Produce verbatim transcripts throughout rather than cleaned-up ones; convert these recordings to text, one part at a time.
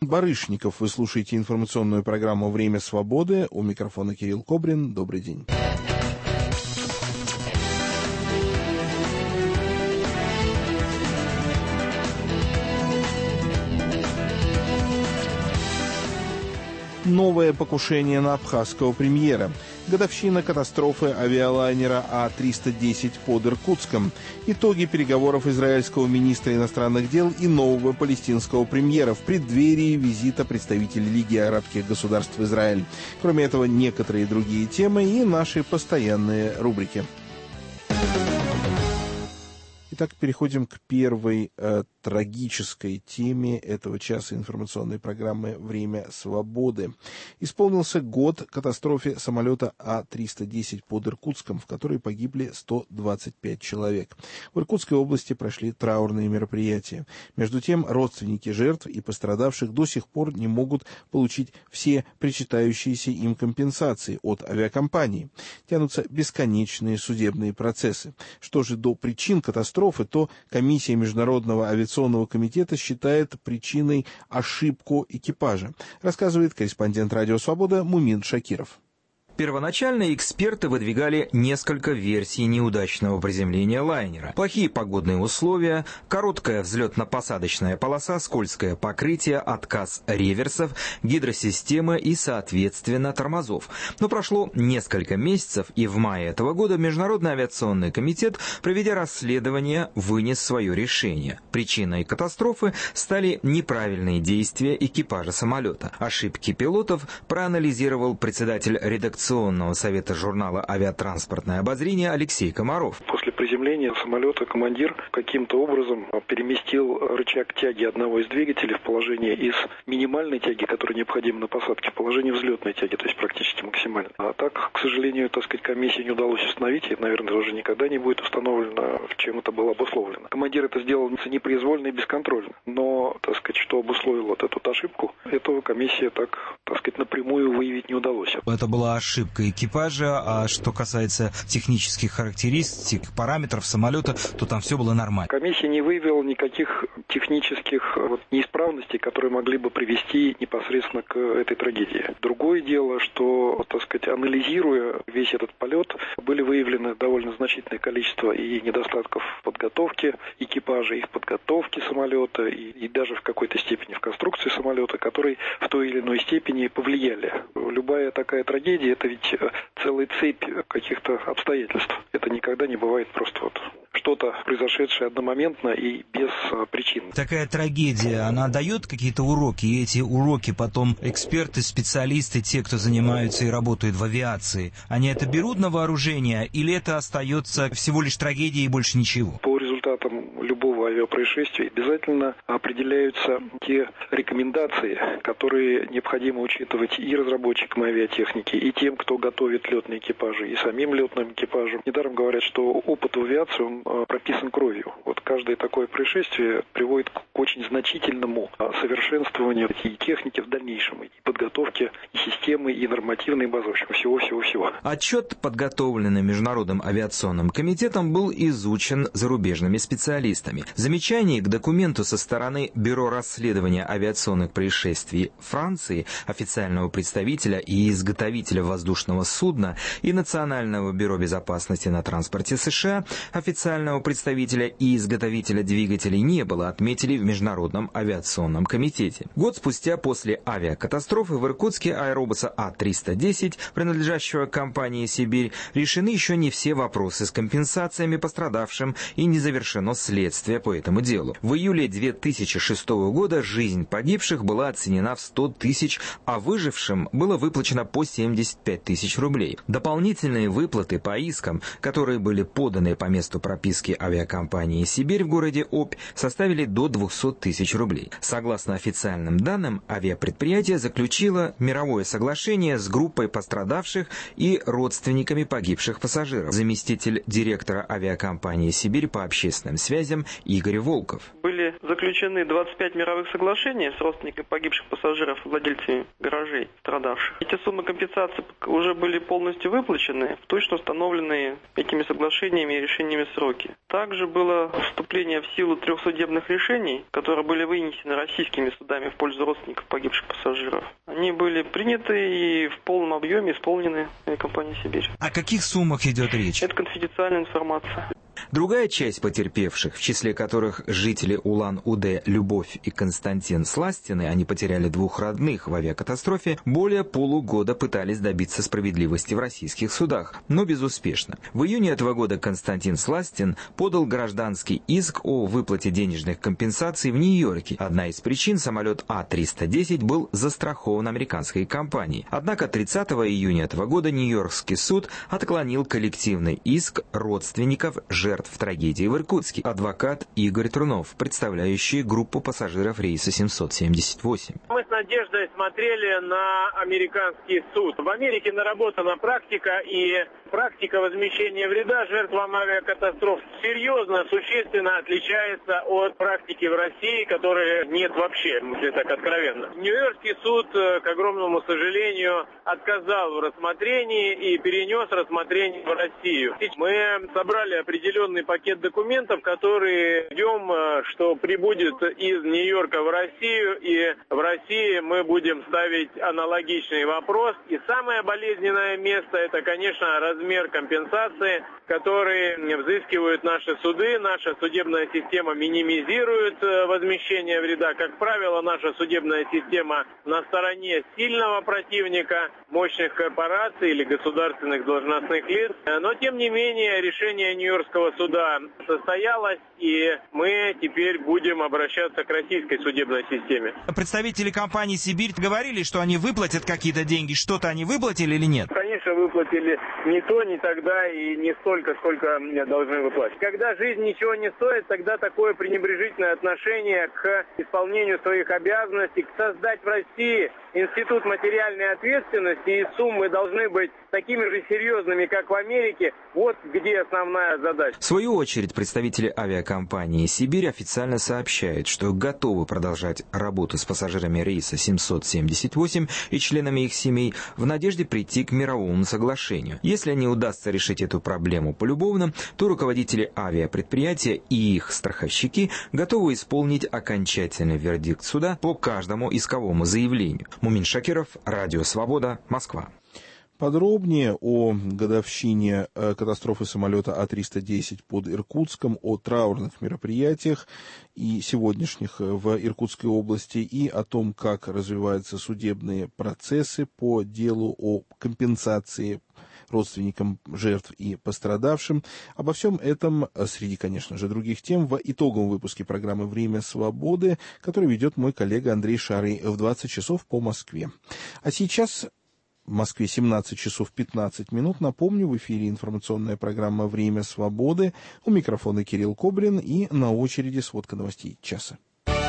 Барышников. Вы слушаете информационную программу «Время свободы». У микрофона Кирилл Кобрин. Добрый день. Новое покушение на абхазского премьера. Годовщина катастрофы авиалайнера А триста десять под Иркутском. Итоги переговоров израильского министра иностранных дел и нового палестинского премьера в преддверии визита представителей Лиги арабских государств в Израиль. Кроме этого, некоторые другие темы и наши постоянные рубрики. Итак, переходим к первой э, трагической теме этого часа информационной программы «Время свободы». Исполнился год катастрофе самолета А триста десять под Иркутском, в которой погибли сто двадцать пять человек. В Иркутской области прошли траурные мероприятия. Между тем, родственники жертв и пострадавших до сих пор не могут получить все причитающиеся им компенсации от авиакомпании. Тянутся бесконечные судебные процессы. Что же до причин катастрофы, то комиссия Международного авиационного комитета считает причиной ошибку экипажа, рассказывает корреспондент «Радио Свобода» Мумин Шакиров. Первоначально эксперты выдвигали несколько версий неудачного приземления лайнера. Плохие погодные условия, короткая взлетно-посадочная полоса, скользкое покрытие, отказ реверсов, гидросистемы и, соответственно, тормозов. Но прошло несколько месяцев, и в мае этого года Международный авиационный комитет, проведя расследование, вынес свое решение. Причиной катастрофы стали неправильные действия экипажа самолета. Ошибки пилотов проанализировал председатель редакции совета журнала «Авиатранспортное обозрение» Алексей Комаров. После приземления самолета командир каким-то образом переместил рычаг тяги одного из двигателей в положение из минимальной тяги, которая необходима на посадке, в положение взлетной тяги, то есть практически максимально. А так, к сожалению, так сказать, комиссии не удалось установить, и, наверное, уже никогда не будет установлено, чем это было обусловлено. Командир это сделал непроизвольно и бесконтрольно, но, так сказать, что обусловило вот эту ошибку, этого комиссия так, так сказать, напрямую выявить не удалось. Это была ошибка. Ошибка экипажа, а что касается технических характеристик, параметров самолета, то там все было нормально. Комиссия не выявила никаких технических вот, неисправностей, которые могли бы привести непосредственно к этой трагедии. Другое дело, что, так сказать, анализируя весь этот полет, были выявлены довольно значительное количество и недостатков в подготовке экипажа, и в подготовке самолета, и, и даже в какой-то степени в конструкции самолета, которые в той или иной степени повлияли. Любая такая трагедия — это ведь целая цепь каких-то обстоятельств. Это никогда не бывает просто вот что-то, произошедшее одномоментно и без причин. Такая трагедия, она дает какие-то уроки, и эти уроки потом эксперты, специалисты, те, кто занимаются и работают в авиации, они это берут на вооружение или это остается всего лишь трагедией и больше ничего? По результатам любого авиапроисшествия обязательно определяются те рекомендации, которые необходимо учитывать и разработчикам авиатехники, и тем, кто готовит летные экипажи, и самим летным экипажам. Недаром говорят, что опыт в авиации, он прописан кровью. Вот каждое такое происшествие приводит к очень значительному совершенствованию и техники в дальнейшем, и подготовки, и системы, и нормативной базы, в общем, всего-всего-всего. Отчет, подготовленный Международным авиационным комитетом, был изучен зарубежными специалистами. Замечаний к документу со стороны Бюро расследования авиационных происшествий Франции, официального представителя и изготовителя воздушного судна, и Национального бюро безопасности на транспорте США, официального представителя и изготовителя двигателей не было, отметили в Международном авиационном комитете. Год спустя после авиакатастрофы в Иркутске аэробуса А триста десять, принадлежащего компании «Сибирь», решены еще не все вопросы с компенсациями пострадавшим и не завершено следствие по этому делу. В июле две тысячи шестого года жизнь погибших была оценена в сто тысяч, а выжившим было выплачено по семьдесят пять тысяч рублей. Дополнительные выплаты по искам, которые были поданы по месту прописки авиакомпании «Сибирь» в городе Обь, составили до двухсот тысяч рублей. Согласно официальным данным, авиапредприятие заключило мировое соглашение с группой пострадавших и родственниками погибших пассажиров. Заместитель директора авиакомпании «Сибирь» по общественным местным связям Игорь Волков. Были заключены двадцать пять мировых соглашений с родственниками погибших пассажиров, владельцами гаражей, страдавших. Эти суммы компенсации уже были полностью выплачены в точно установленные этими соглашениями и решениями сроки. Также было вступление в силу трех судебных решений, которые были вынесены российскими судами в пользу родственников погибших пассажиров. Они были приняты и в полном объеме исполнены компанией «Сибирь». О каких суммах идет речь? Это конфиденциальная информация. Другая часть потерпевших, в числе которых жители Улан-Удэ Любовь и Константин Сластины, они потеряли двух родных в авиакатастрофе, более полугода пытались добиться справедливости в российских судах, но безуспешно. В июне этого года Константин Сластин подал гражданский иск о выплате денежных компенсаций в Нью-Йорке. Одна из причин — самолет А триста десять был застрахован американской компанией. Однако тридцатого июня этого года Нью-Йоркский суд отклонил коллективный иск родственников жертв жертв трагедии в Иркутске. Адвокат Игорь Трунов, представляющий группу пассажиров рейса семьсот семьдесят восемь. Мы с надеждой смотрели на американский суд. В Америке наработана практика, и практика возмещения вреда жертвам авиакатастроф серьезно, существенно отличается от практики в России, которой нет вообще, если так откровенно. Нью-Йоркский суд, к огромному сожалению, отказал в рассмотрении и перенес рассмотрение в Россию. Мы собрали определенные пакет документов, которые ждем, что прибудет из Нью-Йорка в Россию, и в России мы будем ставить аналогичный вопрос. И самое болезненное место — это, конечно, размер компенсации, который взыскивают наши суды. Наша судебная система минимизирует возмещение вреда. Как правило, наша судебная система на стороне сильного противника, мощных корпораций или государственных должностных лиц. Но, тем не менее, решение Нью-Йоркского суда состоялось, и мы теперь будем обращаться к российской судебной системе. Представители компании «Сибирь» говорили, что они выплатят какие-то деньги. Что-то они выплатили или нет? Конечно, выплатили не то, не тогда и не столько, сколько должны выплатить. Когда жизнь ничего не стоит, тогда такое пренебрежительное отношение к исполнению своих обязанностей, создать в России институт материальной ответственности, и суммы должны быть такими же серьезными, как в Америке. Вот где основная задача. В свою очередь, представители авиакомпании «Сибирь» официально сообщают, что готовы продолжать работу с пассажирами рейса семьсот семьдесят восемь и членами их семей в надежде прийти к мировому соглашению. Если не удастся решить эту проблему полюбовно, то руководители авиапредприятия и их страховщики готовы исполнить окончательный вердикт суда по каждому исковому заявлению. Мумин Шакиров, Радио Свобода, Москва. Подробнее о годовщине катастрофы самолета А триста десять под Иркутском, о траурных мероприятиях и сегодняшних в Иркутской области, и о том, как развиваются судебные процессы по делу о компенсации родственникам жертв и пострадавшим. Обо всем этом, среди, конечно же, других тем, в итоговом выпуске программы «Время свободы», который ведет мой коллега Андрей Шарый в двадцать часов по Москве. А сейчас... В Москве семнадцать часов пятнадцать минут. Напомню, в эфире информационная программа «Время свободы». У микрофона Кирилл Коблин, и на очереди сводка новостей часа.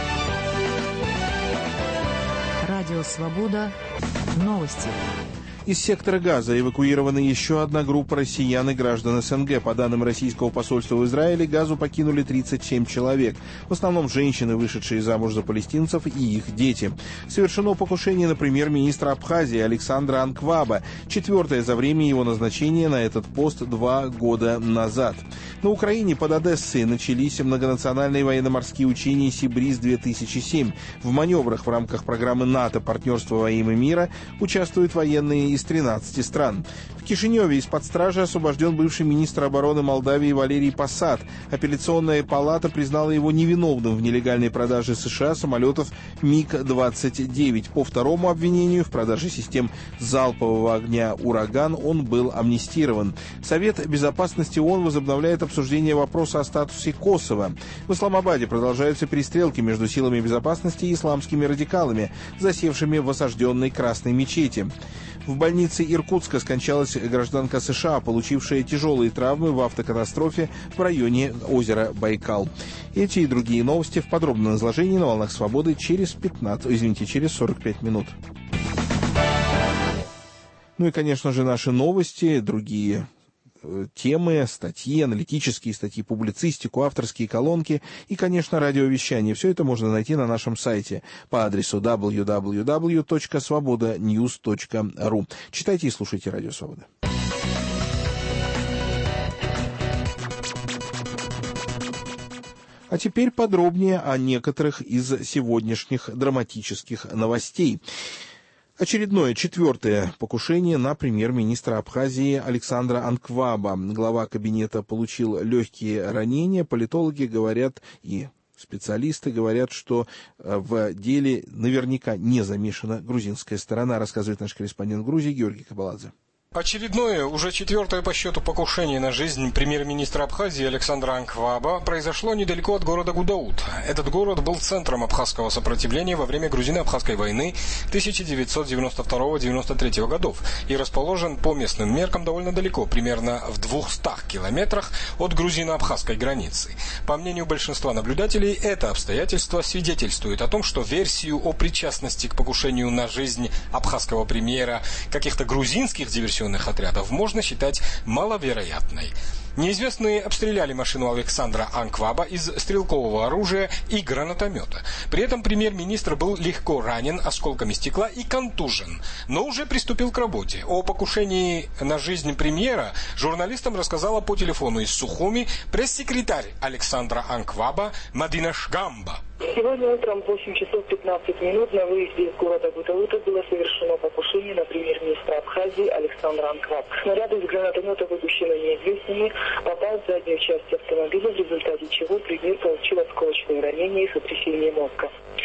Радио «Свобода». Новости. Из сектора Газа эвакуирована еще одна группа россиян и граждан СНГ. По данным российского посольства в Израиле, Газу покинули тридцать семь человек. В основном женщины, вышедшие замуж за палестинцев, и их дети. Совершено покушение на премьер-министра Абхазии Александра Анкваба. Четвертое за время его назначения на этот пост два года назад. На Украине под Одессой начались многонациональные военно-морские учения «Сибриз-две тысячи семь». В маневрах в рамках программы НАТО «Партнерство во имя мира» участвуют военные из тринадцати стран. В Кишиневе из-под стражи освобожден бывший министр обороны Молдавии Валерий Посад. Апелляционная палата признала его невиновным в нелегальной продаже США самолетов МиГ двадцать девять. По второму обвинению в продаже систем залпового огня «Ураган» он был амнистирован. Совет безопасности ООН возобновляет обсуждение вопроса о статусе Косово. В Исламабаде продолжаются перестрелки между силами безопасности и исламскими радикалами, засевшими в осажденной Красной мечети. В больнице Иркутска скончалась гражданка США, получившая тяжелые травмы в автокатастрофе в районе озера Байкал. Эти и другие новости в подробном изложении на «Волнах Свободы» через пятнадцать, извините, через сорок пять минут. Ну и, конечно же, наши новости, другие темы, статьи, аналитические статьи, публицистику, авторские колонки и, конечно, радиовещание. Все это можно найти на нашем сайте по адресу дабл ю дабл ю дабл ю точка свобода ньюс точка ру. Читайте и слушайте Радио Свобода. А теперь подробнее о некоторых из сегодняшних драматических новостей. Очередное, четвертое покушение на премьер-министра Абхазии Александра Анкваба. Глава кабинета получил легкие ранения. Политологи говорят и специалисты говорят, что в деле наверняка не замешана грузинская сторона, рассказывает наш корреспондент в Грузии Георгий Кабаладзе. Очередное, уже четвертое по счету покушение на жизнь премьер-министра Абхазии Александра Анкваба произошло недалеко от города Гудаут. Этот город был центром абхазского сопротивления во время грузино-абхазской войны тысяча девятьсот девяносто второго — девяносто третьего годов и расположен по местным меркам довольно далеко, примерно в двухстах километрах от грузино-абхазской границы. По мнению большинства наблюдателей, это обстоятельство свидетельствует о том, что версию о причастности к покушению на жизнь абхазского премьера каких-то грузинских диверсионных отрядов можно считать маловероятной. Неизвестные обстреляли машину Александра Анкваба из стрелкового оружия и гранатомета. При этом премьер-министр был легко ранен осколками стекла и контужен, но уже приступил к работе. О покушении на жизнь премьера журналистам рассказала по телефону из Сухуми пресс-секретарь Александра Анкваба Мадина Шгамба. Сегодня утром в восемь часов пятнадцать минут на выезде из города Гутаута было совершено покушение на премьер-министра Абхазии Александра Анкваба. Снаряд из гранатомета, выпущенный неизвестными, попал в заднюю часть автомобиля, в результате чего премьер получил осколочные ранения и сотрясение мозга.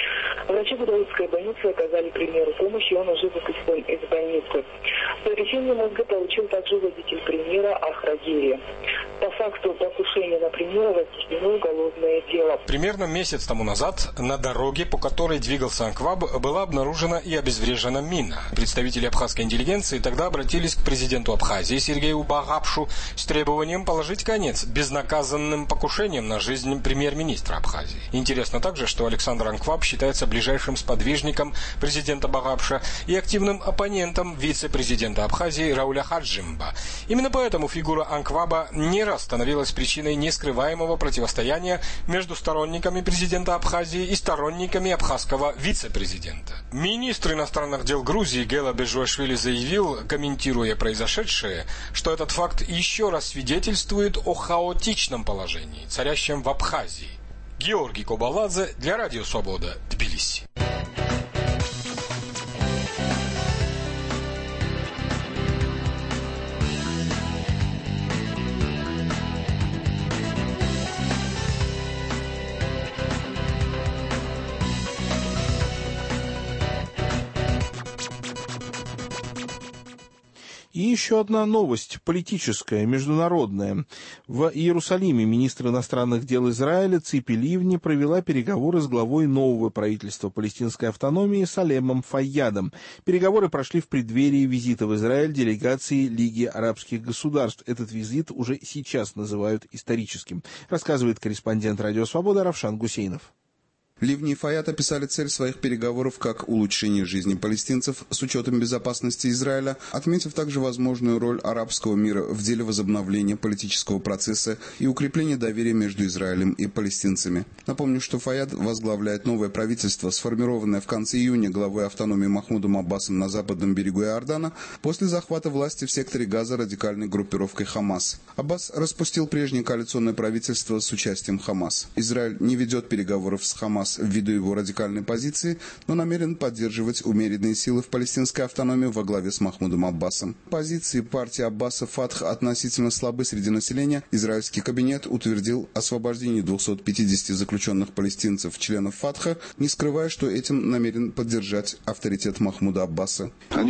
Врачи Гудаутской больницы оказали премьеру помощь, и он уже выпущен из больницы. Сотрясение мозга получил также водитель премьера Ахрагири. По факту покушения на премьера возбуждено уголовное дело. Примерно месяц тому назад на дороге, по которой двигался Анкваб, была обнаружена и обезврежена мина. Представители абхазской интеллигенции тогда обратились к президенту Абхазии Сергею Багапшу с требованием положить конец безнаказанным покушениям на жизнь премьер-министра Абхазии. Интересно также, что Александр Анкваб считается ближайшим сподвижником президента Багапша и активным оппонентом вице-президента Абхазии Рауля Хаджимба. Именно поэтому фигура Анкваба не раз становилась причиной нескрываемого противостояния между сторонниками президента Абхазии и сторонниками абхазского вице-президента. Министр иностранных дел Грузии Гела Бежуашвили заявил, комментируя произошедшее, что этот факт еще раз свидетельствует о хаотичном положении, царящем в Абхазии. Георгий Кабаладзе для Радио Свобода, Тбилиси. И еще одна новость, политическая, международная. В Иерусалиме министр иностранных дел Израиля Ципи Ливни провела переговоры с главой нового правительства палестинской автономии Салемом Файядом. Переговоры прошли в преддверии визита в Израиль делегации Лиги арабских государств. Этот визит уже сейчас называют историческим, рассказывает корреспондент Радио Свобода Равшан Гусейнов. Ливни и Файад описали цель своих переговоров как улучшение жизни палестинцев с учетом безопасности Израиля, отметив также возможную роль арабского мира в деле возобновления политического процесса и укрепления доверия между Израилем и палестинцами. Напомню, что Файад возглавляет новое правительство, сформированное в конце июня главой автономии Махмудом Аббасом на западном берегу Иордана после захвата власти в секторе Газа радикальной группировкой Хамас. Аббас распустил прежнее коалиционное правительство с участием Хамас. Израиль не ведет переговоров с Хамас ввиду его радикальной позиции, но намерен поддерживать умеренные силы в палестинской автономии во главе с Махмудом Аббасом. Позиции партии Аббаса Фатх относительно слабы среди населения. Израильский кабинет утвердил освобождение двухсот пятидесяти заключенных палестинцев, членов Фатха, не скрывая, что этим намерен поддержать авторитет Махмуда Аббаса.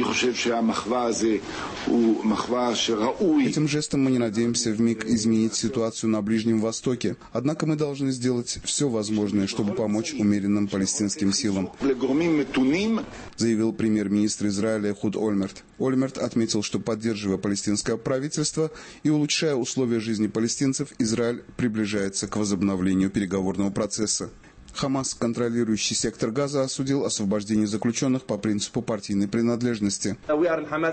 Этим жестом мы не надеемся вмиг изменить ситуацию на Ближнем Востоке, однако мы должны сделать все возможное, чтобы помочь умеренным палестинским силам, заявил премьер-министр Израиля Эхуд Ольмерт. Ольмерт отметил, что, поддерживая палестинское правительство и улучшая условия жизни палестинцев, Израиль приближается к возобновлению переговорного процесса. Хамас, контролирующий сектор Газа, осудил освобождение заключенных по принципу партийной принадлежности. Мы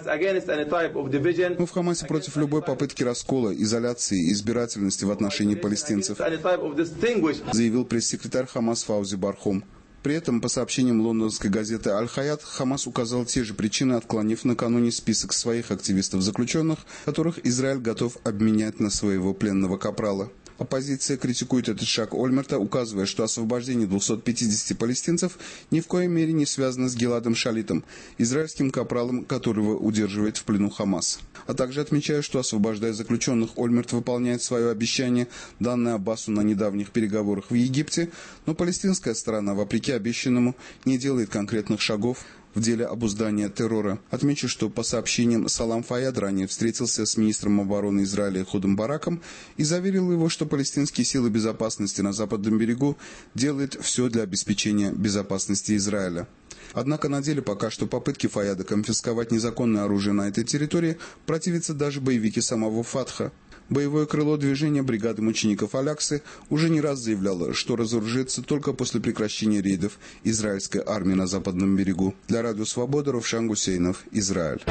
в Хамасе против любой попытки раскола, изоляции и избирательности в отношении палестинцев, заявил пресс-секретарь Хамас Фаузи Бархум. При этом, по сообщениям лондонской газеты «Аль-Хаят», Хамас указал те же причины, отклонив накануне список своих активистов-заключенных, которых Израиль готов обменять на своего пленного капрала. Оппозиция критикует этот шаг Ольмерта, указывая, что освобождение двухсот пятидесяти палестинцев ни в коей мере не связано с Гиладом Шалитом, израильским капралом, которого удерживает в плену Хамас. А также отмечая, что, освобождая заключенных, Ольмерт выполняет свое обещание, данное Аббасу на недавних переговорах в Египте, но палестинская сторона, вопреки обещанному, не делает конкретных шагов в деле обуздания террора. Отмечу, что по сообщениям Салам Фаяд ранее встретился с министром обороны Израиля Худом Бараком и заверил его, что палестинские силы безопасности на Западном берегу делают все для обеспечения безопасности Израиля. Однако на деле пока что попытки Фаяда конфисковать незаконное оружие на этой территории противятся даже боевики самого Фатха. Боевое крыло движения бригады мучеников Аляксы уже не раз заявляло, что разоружится только после прекращения рейдов израильской армии на Западном берегу. Для Радио Свобода Равшан Гусейнов, Израиль.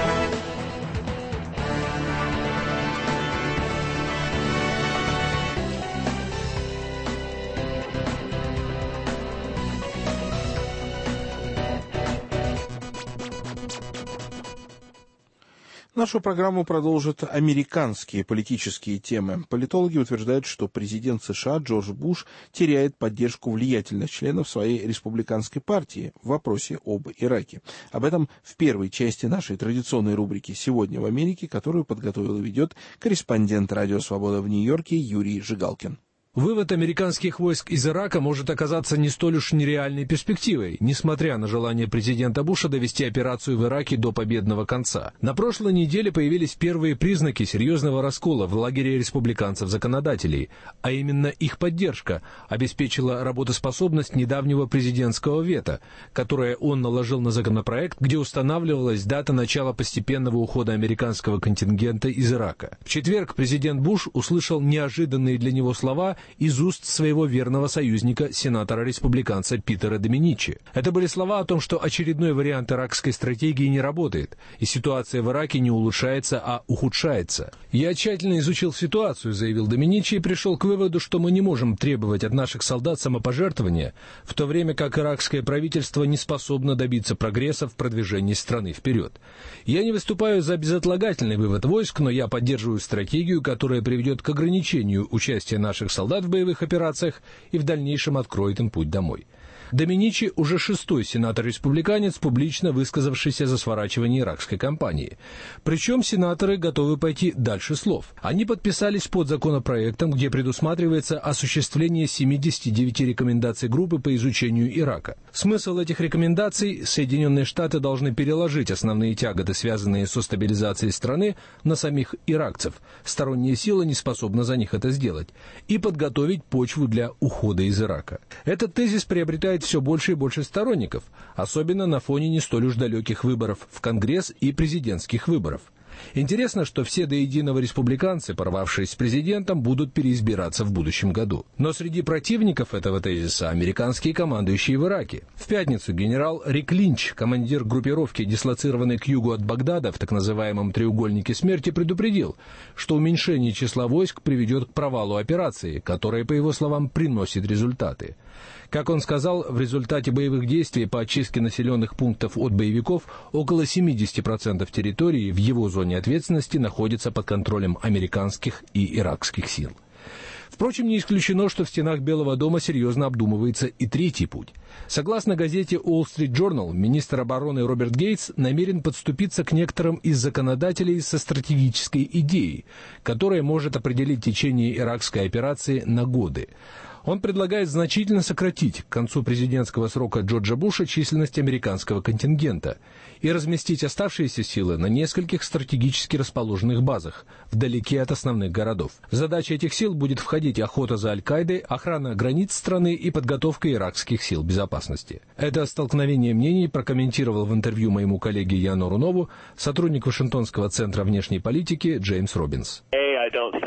Нашу программу продолжат американские политические темы. Политологи утверждают, что президент США Джордж Буш теряет поддержку влиятельных членов своей республиканской партии в вопросе об Ираке. Об этом в первой части нашей традиционной рубрики «Сегодня в Америке», которую подготовил и ведет корреспондент Радио Свобода в Нью-Йорке Юрий Жигалкин. Вывод американских войск из Ирака может оказаться не столь уж нереальной перспективой, несмотря на желание президента Буша довести операцию в Ираке до победного конца. На прошлой неделе появились первые признаки серьезного раскола в лагере республиканцев-законодателей, а именно их поддержка обеспечила работоспособность недавнего президентского вето, которое он наложил на законопроект, где устанавливалась дата начала постепенного ухода американского контингента из Ирака. В четверг президент Буш услышал неожиданные для него слова из уст своего верного союзника, сенатора-республиканца Питера Доминичи. Это были слова о том, что очередной вариант иракской стратегии не работает, и ситуация в Ираке не улучшается, а ухудшается. «Я тщательно изучил ситуацию», — заявил Доминичи, и пришел к выводу, что мы не можем требовать от наших солдат самопожертвования, в то время как иракское правительство не способно добиться прогресса в продвижении страны вперед. Я не выступаю за безотлагательный вывод войск, но я поддерживаю стратегию, которая приведет к ограничению участия наших солдат в боевых операциях и в дальнейшем откроет им путь домой. Доминичи уже шестой сенатор-республиканец, публично высказавшийся за сворачивание иракской кампании. Причем сенаторы готовы пойти дальше слов. Они подписались под законопроектом, где предусматривается осуществление семидесяти девяти рекомендаций группы по изучению Ирака. Смысл этих рекомендаций — Соединенные Штаты должны переложить основные тяготы, связанные со стабилизацией страны, на самих иракцев. Сторонняя сила не способна за них это сделать. И подготовить почву для ухода из Ирака. Этот тезис приобретает все больше и больше сторонников, особенно на фоне не столь уж далеких выборов в Конгресс и президентских выборов. Интересно, что все до единого республиканцы, порвавшись с президентом, будут переизбираться в будущем году. Но среди противников этого тезиса американские командующие в Ираке. В пятницу генерал Рик Линч, командир группировки, дислоцированной к югу от Багдада в так называемом «треугольнике смерти», предупредил, что уменьшение числа войск приведет к провалу операции, которая, по его словам, приносит результаты. Как он сказал, в результате боевых действий по очистке населенных пунктов от боевиков около семьдесят процентов территории в его зоне ответственности находится под контролем американских и иракских сил. Впрочем, не исключено, что в стенах Белого дома серьезно обдумывается и третий путь. Согласно газете Wall Street Journal, министр обороны Роберт Гейтс намерен подступиться к некоторым из законодателей со стратегической идеей, которая может определить течение иракской операции на годы. Он предлагает значительно сократить к концу президентского срока Джорджа Буша численность американского контингента и разместить оставшиеся силы на нескольких стратегически расположенных базах, вдалеке от основных городов. В задачи этих сил будет входить охота за Аль-Каидой, охрана границ страны и подготовка иракских сил безопасности. Это столкновение мнений прокомментировал в интервью моему коллеге Яну Рунову сотрудник Вашингтонского центра внешней политики Джеймс Робинс. I don't think that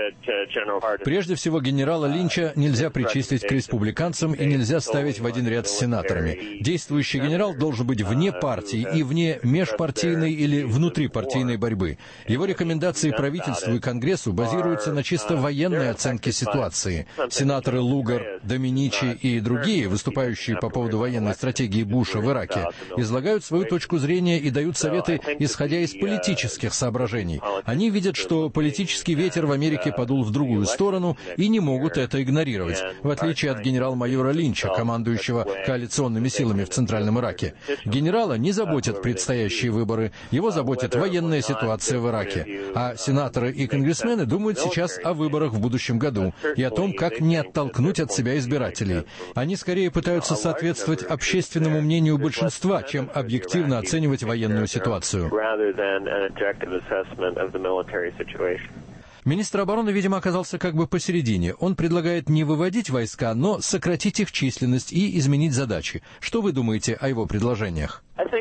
Прежде всего, генерала Линча нельзя причислить к республиканцам и нельзя ставить в один ряд с сенаторами. Действующий генерал должен быть вне партии и вне межпартийной или внутрипартийной борьбы. Его рекомендации правительству и Конгрессу базируются на чисто военной оценке ситуации. Сенаторы Лугар, Доминичи и другие, выступающие по поводу военной стратегии Буша в Ираке, излагают свою точку зрения и дают советы, исходя из политических соображений. Они видят, что политический ветер в Америке подул в другую сторону и не могут это игнорировать, в отличие от генерал-майора Линча, командующего коалиционными силами в Центральном Ираке. Генерала не заботят предстоящие выборы, его заботит военная ситуация в Ираке. А сенаторы и конгрессмены думают сейчас о выборах в будущем году и о том, как не оттолкнуть от себя избирателей. Они скорее пытаются соответствовать общественному мнению большинства, чем объективно оценивать военную ситуацию. Министр обороны, видимо, оказался как бы посередине. Он предлагает не выводить войска, но сократить их численность и изменить задачи. Что вы думаете о его предложениях?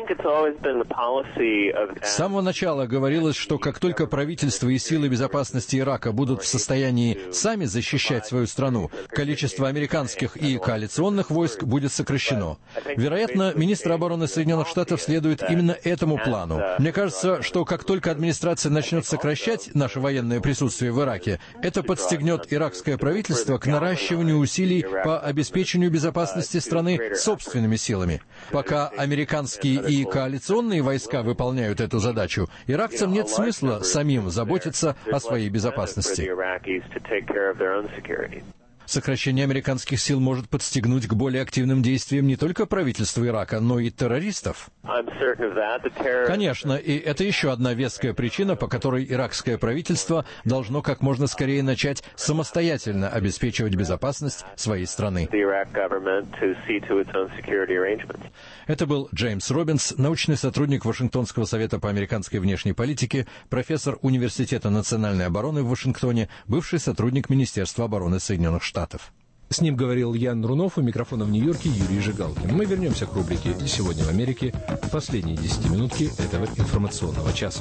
С самого начала говорилось, что как только правительство и силы безопасности Ирака будут в состоянии сами защищать свою страну, количество американских и коалиционных войск будет сокращено. Вероятно, министр обороны Соединенных Штатов следует именно этому плану. Мне кажется, что как только администрация начнет сокращать наше военное присутствие в Ираке, это подстегнет иракское правительство к наращиванию усилий по обеспечению безопасности страны собственными силами. Пока американские и коалиционные войска выполняют эту задачу, иракцам нет смысла самим заботиться о своей безопасности. Сокращение американских сил может подстегнуть к более активным действиям не только правительства Ирака, но и террористов. Конечно, и это еще одна веская причина, по которой иракское правительство должно как можно скорее начать самостоятельно обеспечивать безопасность своей страны. Это был Джеймс Робинс, научный сотрудник Вашингтонского совета по американской внешней политике, профессор Университета национальной обороны в Вашингтоне, бывший сотрудник Министерства обороны Соединенных Штатов. С ним говорил Ян Рунов, у микрофона в Нью-Йорке Юрий Жигалкин. Мы вернемся к рубрике «Сегодня в Америке» в последние десятиминутки этого информационного часа.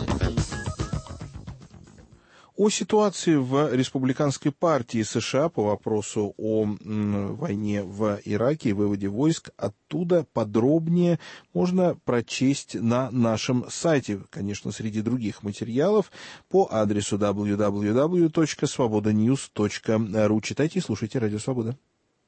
О ситуации в республиканской партии США по вопросу о м, войне в Ираке и выводе войск оттуда подробнее можно прочесть на нашем сайте, конечно, среди других материалов, по адресу дабл ю дабл ю дабл ю точка свобода ньюс точка ру. Читайте и слушайте Радио Свобода.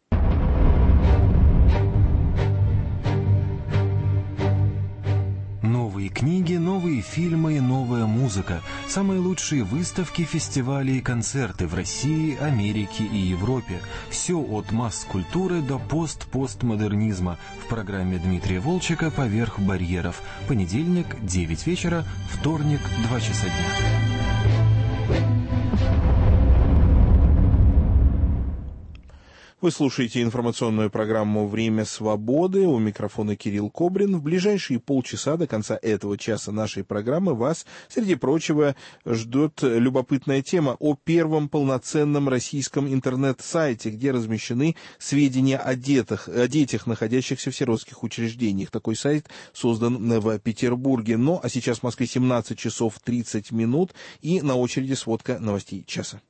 Новые книги, новые фильмы, новая музыка. Самые лучшие выставки, фестивали и концерты в России, Америке и Европе. Все от масс-культуры до пост-постмодернизма. В программе Дмитрия Волчека «Поверх барьеров». Понедельник, девять вечера, вторник, два часа дня. Вы слушаете информационную программу «Время свободы». У микрофона Кирилл Кобрин. В ближайшие полчаса до конца этого часа нашей программы вас, среди прочего, ждет любопытная тема о первом полноценном российском интернет-сайте, где размещены сведения о детях, о детях, находящихся в сиротских учреждениях. Такой сайт создан в Петербурге. Ну, а сейчас в Москве семнадцать часов тридцать минут, и на очереди сводка новостей часа.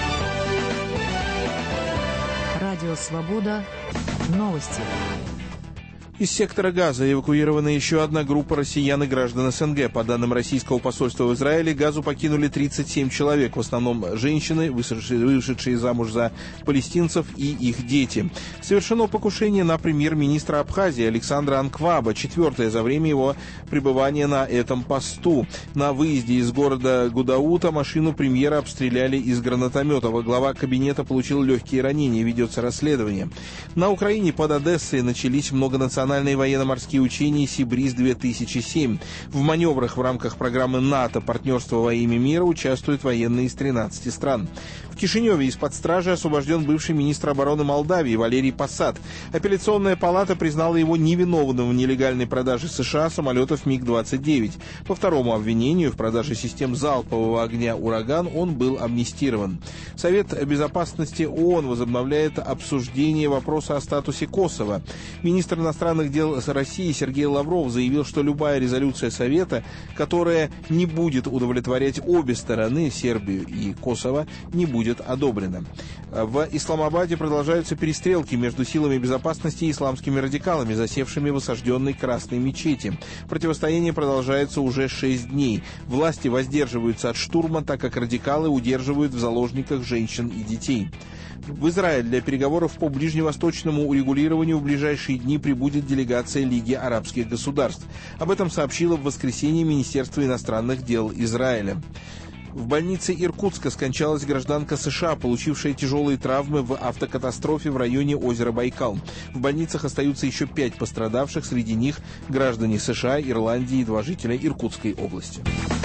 Радио «Свобода». Новости. Из сектора Газа эвакуирована еще одна группа россиян и граждан СНГ. По данным российского посольства в Израиле, Газу покинули тридцать семь человек, в основном женщины, вышедшие замуж за палестинцев, и их дети. Совершено покушение на премьер-министра Абхазии Александра Анкваба, четвертое за время его пребывания на этом посту. На выезде из города Гудаута машину премьера обстреляли из гранатомета. Глава кабинета получил легкие ранения, ведется расследование. На Украине под Одессой начались многонациональные военно-морские учения «Сибриз-две тысячи семь». В маневрах в рамках программы НАТО «Партнерство во имя мира» участвуют военные из тринадцати стран. В Кишиневе из-под стражи освобожден бывший министр обороны Молдавии Валерий Посад. Апелляционная палата признала его невиновным в нелегальной продаже США самолетов миг двадцать девять. По второму обвинению в продаже систем залпового огня «Ураган» он был амнистирован. Совет безопасности ООН возобновляет обсуждение вопроса о статусе Косово. Министр иностранных дел России Сергей Лавров заявил, что любая резолюция Совета, которая не будет удовлетворять обе стороны, Сербию и Косово, не будет одобрена. В Исламабаде продолжаются перестрелки между силами безопасности и исламскими радикалами, засевшими в осажденной Красной мечети. Противостояние продолжается уже шесть дней. Власти воздерживаются от штурма, так как радикалы удерживают в заложниках женщин и детей. В Израиль для переговоров по ближневосточному урегулированию в ближайшие дни прибудет делегация Лиги арабских государств. Об этом сообщило в воскресенье Министерство иностранных дел Израиля. В больнице Иркутска скончалась гражданка США, получившая тяжелые травмы в автокатастрофе в районе озера Байкал. В больницах остаются еще пять пострадавших, среди них граждане США, Ирландии и два жителя Иркутской области.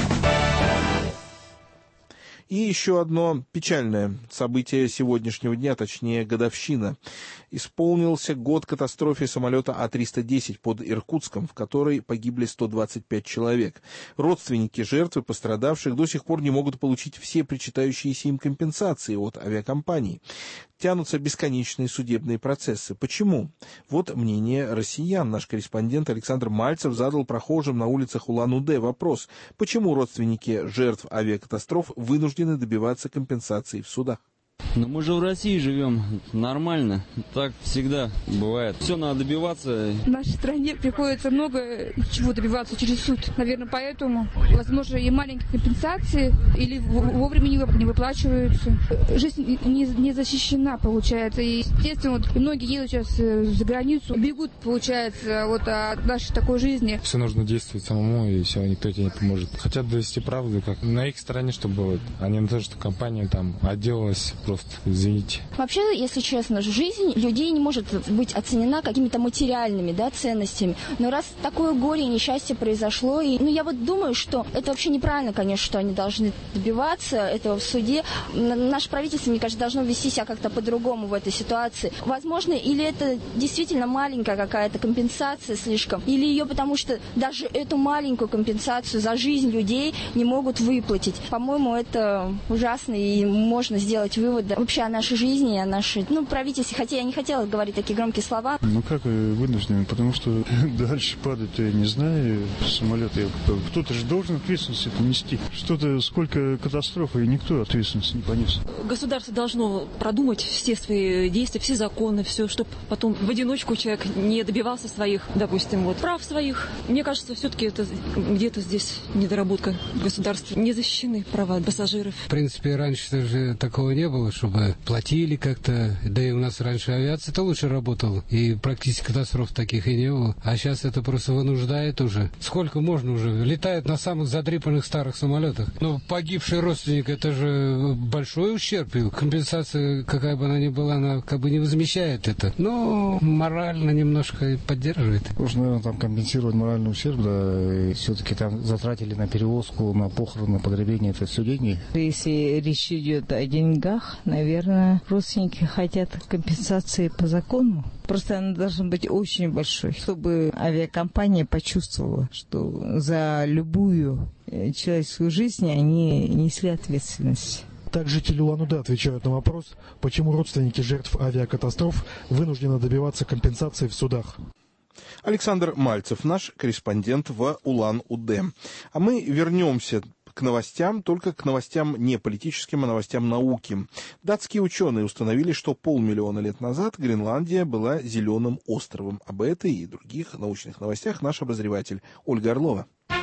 И еще одно печальное событие сегодняшнего дня, точнее годовщина. Исполнился год катастрофе самолета А триста десять под Иркутском, в которой погибли сто двадцать пять человек. Родственники жертв и пострадавших до сих пор не могут получить все причитающиеся им компенсации от авиакомпаний. Тянутся бесконечные судебные процессы. Почему? Вот мнение россиян. Наш корреспондент Александр Мальцев задал прохожим на улицах Улан-Удэ вопрос, почему родственники жертв авиакатастроф вынуждены добиваться компенсации в судах. Но мы же в России живем нормально, так всегда бывает. Все надо добиваться. В нашей стране приходится много чего добиваться через суд. Наверное, поэтому, возможно, и маленькие компенсации или вовремя не выплачиваются. Жизнь не, не защищена, получается. И, естественно, вот многие едут сейчас за границу, бегут, получается, вот от нашей такой жизни. Все нужно действовать самому, и все, никто тебе не поможет. Хотят довести правду, как на их стороне, чтобы было, а не на то, что компания там отделалась. Просто извините. Вообще, если честно, жизнь людей не может быть оценена какими-то материальными, да, ценностями. Но раз такое горе и несчастье произошло, и, ну, я вот думаю, что это вообще неправильно, конечно, что они должны добиваться этого в суде. Наше правительство, мне кажется, должно вести себя как-то по-другому в этой ситуации. Возможно, или это действительно маленькая какая-то компенсация слишком, или ее потому что даже эту маленькую компенсацию за жизнь людей не могут выплатить. По-моему, это ужасно, и можно сделать вывод вообще о нашей жизни, о нашей, ну, правительстве. Хотя я не хотела говорить такие громкие слова. Ну, как вынуждены? Потому что дальше падать, я не знаю, самолет. Кто-то же должен ответственность это нести. Что-то, сколько катастроф, и никто ответственность не понес. Государство должно продумать все свои действия, все законы, все, чтобы потом в одиночку человек не добивался своих, допустим, вот, прав своих. Мне кажется, все-таки это где-то здесь недоработка государства. Не защищены права пассажиров. В принципе, раньше же такого не было, чтобы платили как-то. Да и у нас раньше авиация-то лучше работала. И практически катастроф таких и не было. А сейчас это просто вынуждает уже. Сколько можно уже? Летают на самых задрипанных старых самолетах. Но погибший родственник, это же большой ущерб. И компенсация, какая бы она ни была, она как бы не возмещает это. Но морально немножко поддерживает. Можно, наверное, там компенсировать моральный ущерб, да, и все-таки там затратили на перевозку, на похороны, на погребение, это все деньги. Если речь идет о деньгах, наверное, родственники хотят компенсации по закону. Просто она должна быть очень большой, чтобы авиакомпания почувствовала, что за любую человеческую жизнь они несли ответственность. Так жители Улан-Удэ отвечают на вопрос, почему родственники жертв авиакатастроф вынуждены добиваться компенсации в судах. Александр Мальцев, наш корреспондент в Улан-Удэ. А мы вернемся к новостям, только к новостям не политическим, а новостям науки. Датские ученые установили, что полмиллиона лет назад Гренландия была зеленым островом. Об этой и других научных новостях наш обозреватель Ольга Орлова.